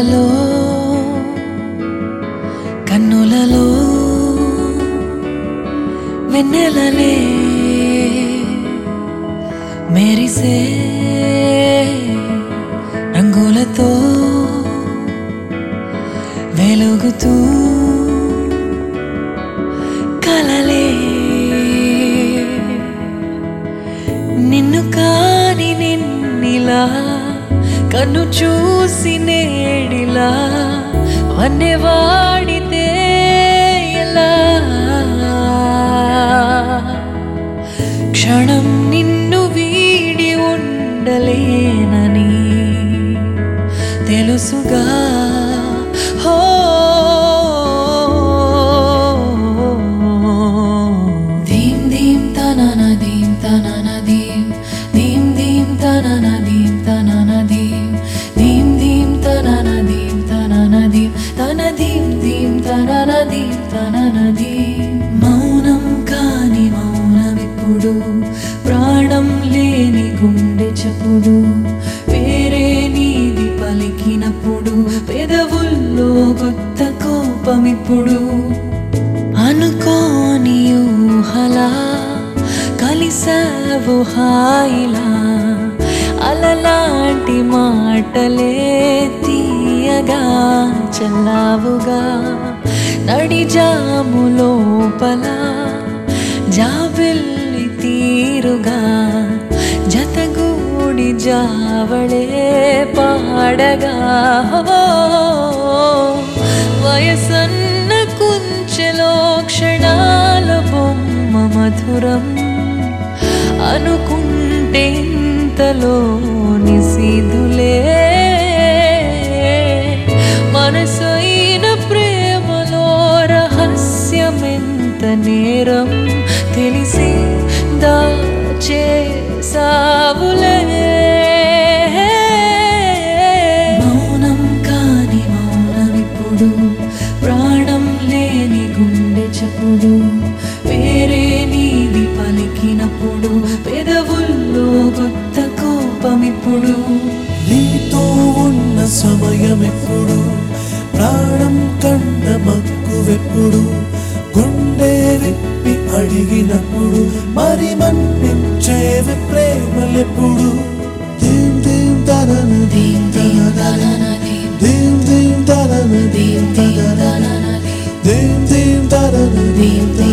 కలలలో కన్నులలో వెన్నెలలే మెరిసే రంగులతో వెలుగుతూ కలలే నిన్ను కాని నిన్నిలా కన్ను చూసి నేడిలా వన్నెవాడితే ఎలా క్షణం నిన్ను వీడి ఉండలేనని తెలుసుగా హో ధీం ధీం తనన ధీం తనన ధీం ధీం ధీం తనన ధీం తనన ధీం ధీం ధీం తనన ధీం తనన ధీం తన ధీం ధీం తనన ధీం తనన ధీం మౌనం కాని మౌనమిప్పుడు ప్రాణం లేని గుండె చప్పుడు వేరే నీది పలికినప్పుడు పెదవుల్లో కొత్త కోపమిప్పుడు అనుకోని ఊహలా కలిసావు హాయిలా అలలాంటి మాటలే తీయగా చల్లావుగా నడిజాము లోపల జాబిల్లి తీరుగా జతగూడి జావళే పాడగా వయసన్న కుంచెలో క్షణాల బొమ్మ మధురం అనుకుంటే ఇంతలో నిశీదులే మనసైన ప్రేమలో రహస్యమెంత నేరం తెలిసి దాచేసావులే మౌనం కాని మౌనమిప్పుడు ప్రాణం లేని గుండె చప్పుడు వేరే నీది పలికినప్పుడు పెదవుల్లో కొత్త కోపమిప్పుడు నీతో ఉన్న సమయమెప్పుడు ప్రాణం కన్న మక్కువెప్పుడు గుండె విప్పి అడిగినప్పుడు మరి మన్నించేవి ప్రేమలెప్పుడు ధీం ధీం తనన ధీం తనన ధీం ధీం తనన ధీం తనన ధీం ధీం తనన ధీం